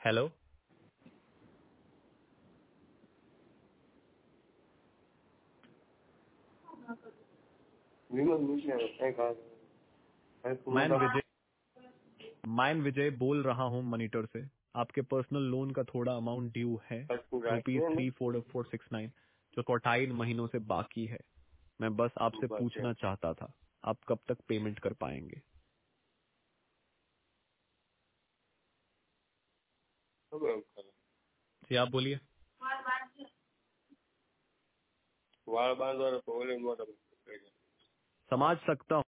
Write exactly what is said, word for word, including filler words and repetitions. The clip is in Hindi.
हेलो। मैं विजय मैं विजय बोल रहा हूँ मॉनिटर से। आपके पर्सनल लोन का थोड़ा अमाउंट ड्यू है, rupees three four four six nine, जो अट्ठाईस महीनों से बाकी है। मैं बस आपसे पूछना चाहता था, आप कब तक पेमेंट कर पाएंगे? जी आप बोलिए। समझ सकता